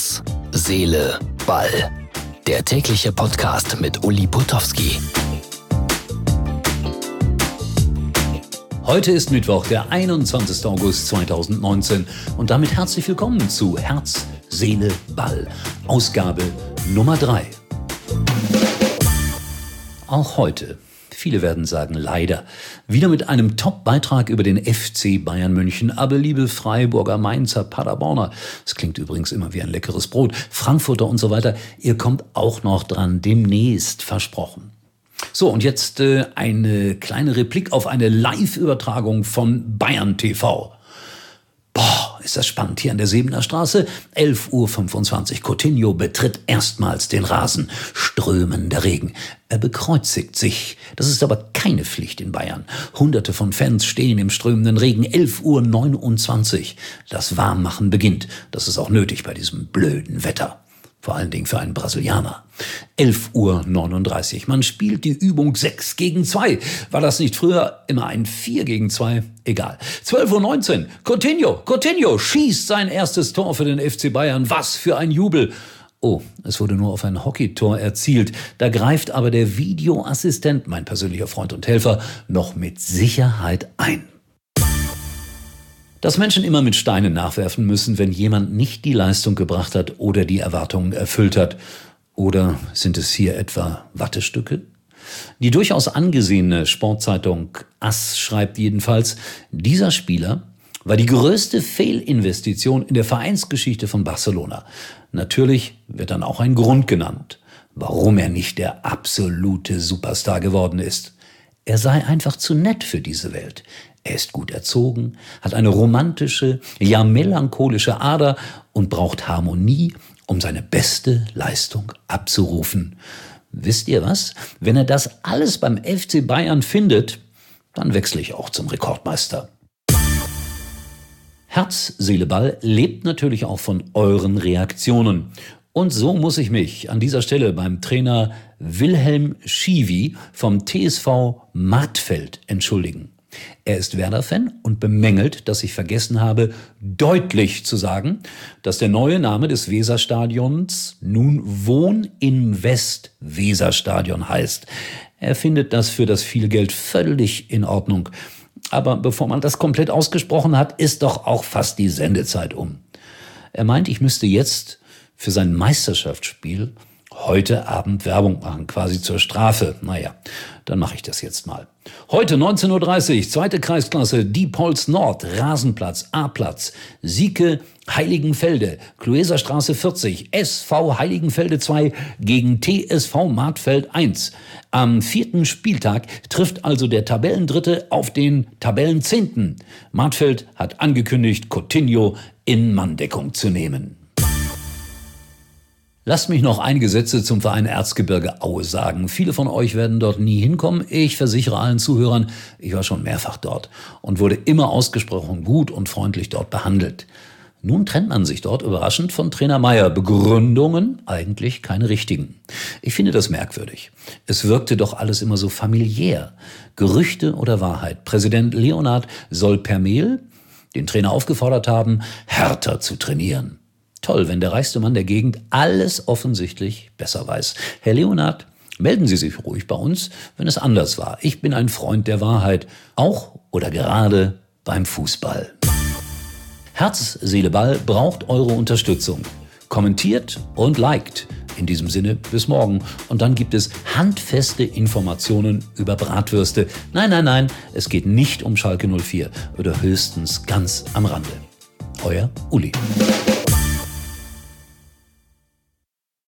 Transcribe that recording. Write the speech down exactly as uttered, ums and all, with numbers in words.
Herz, Seele, Ball. Der tägliche Podcast mit Uli Putowski. Heute ist Mittwoch, der einundzwanzigster August zweitausendneunzehn und damit herzlich willkommen zu Herz, Seele, Ball, Ausgabe Nummer drei. Auch heute, viele werden sagen leider, wieder mit einem Top-Beitrag über den F C Bayern München. Aber liebe Freiburger, Mainzer, Paderborner, es klingt übrigens immer wie ein leckeres Brot, Frankfurter und so weiter, ihr kommt auch noch dran, demnächst, versprochen. So, und jetzt äh, eine kleine Replik auf eine Live-Übertragung von Bayern T V. Boah, ist das spannend hier an der Sebener Straße. elf Uhr fünfundzwanzig. Coutinho betritt erstmals den Rasen. Strömender Regen. Er bekreuzigt sich. Das ist aber keine Pflicht in Bayern. Hunderte von Fans stehen im strömenden Regen. elf Uhr neunundzwanzig. Das Warmmachen beginnt. Das ist auch nötig bei diesem blöden Wetter. Vor allen Dingen für einen Brasilianer. elf Uhr neununddreißig. Man spielt die Übung sechs gegen zwei. War das nicht früher immer ein vier gegen zwei? Egal. zwölf Uhr neunzehn. Coutinho, Coutinho schießt sein erstes Tor für den F C Bayern. Was für ein Jubel. Oh, es wurde nur auf ein Hockeytor erzielt. Da greift aber der Videoassistent, mein persönlicher Freund und Helfer, noch mit Sicherheit ein. Dass Menschen immer mit Steinen nachwerfen müssen, wenn jemand nicht die Leistung gebracht hat oder die Erwartungen erfüllt hat. Oder sind es hier etwa Wattestücke? Die durchaus angesehene Sportzeitung AS schreibt jedenfalls, dieser Spieler war die größte Fehlinvestition in der Vereinsgeschichte von Barcelona. Natürlich wird dann auch ein Grund genannt, warum er nicht der absolute Superstar geworden ist. Er sei einfach zu nett für diese Welt. Er ist gut erzogen, hat eine romantische, ja melancholische Ader und braucht Harmonie, um seine beste Leistung abzurufen. Wisst ihr was? Wenn er das alles beim F C Bayern findet, dann wechsle ich auch zum Rekordmeister. Herz, Seele, Ball lebt natürlich auch von euren Reaktionen. Und so muss ich mich an dieser Stelle beim Trainer Wilhelm Schiwi vom T S V Martfeld entschuldigen. Er ist Werder-Fan und bemängelt, dass ich vergessen habe, deutlich zu sagen, dass der neue Name des Weserstadions nun Wohn-im-West-Weserstadion heißt. Er findet das für das viel Geld völlig in Ordnung. Aber bevor man das komplett ausgesprochen hat, ist doch auch fast die Sendezeit um. Er meint, ich müsste jetzt für sein Meisterschaftsspiel heute Abend Werbung machen, quasi zur Strafe. Naja, dann mache ich das jetzt mal. Heute neunzehn Uhr dreißig, zweite Kreisklasse, Diepholz Nord, Rasenplatz, A-Platz, Sieke, Heiligenfelde, Klueserstraße vierzig, S V Heiligenfelde zwei gegen T S V Martfeld eins. Am vierten Spieltag trifft also der Tabellendritte auf den Tabellenzehnten. Martfeld hat angekündigt, Coutinho in Manndeckung zu nehmen. Lasst mich noch einige Sätze zum Verein Erzgebirge Aue sagen. Viele von euch werden dort nie hinkommen. Ich versichere allen Zuhörern, ich war schon mehrfach dort und wurde immer ausgesprochen gut und freundlich dort behandelt. Nun trennt man sich dort überraschend von Trainer Meier. Begründungen eigentlich keine richtigen. Ich finde das merkwürdig. Es wirkte doch alles immer so familiär. Gerüchte oder Wahrheit? Präsident Leonhard soll per Mail den Trainer aufgefordert haben, härter zu trainieren. Toll, wenn der reichste Mann der Gegend alles offensichtlich besser weiß. Herr Leonhard, melden Sie sich ruhig bei uns, wenn es anders war. Ich bin ein Freund der Wahrheit, auch oder gerade beim Fußball. Herz, Seele, Ball braucht eure Unterstützung. Kommentiert und liked. In diesem Sinne, bis morgen. Und dann gibt es handfeste Informationen über Bratwürste. Nein, nein, nein, es geht nicht um Schalke null vier oder höchstens ganz am Rande. Euer Uli.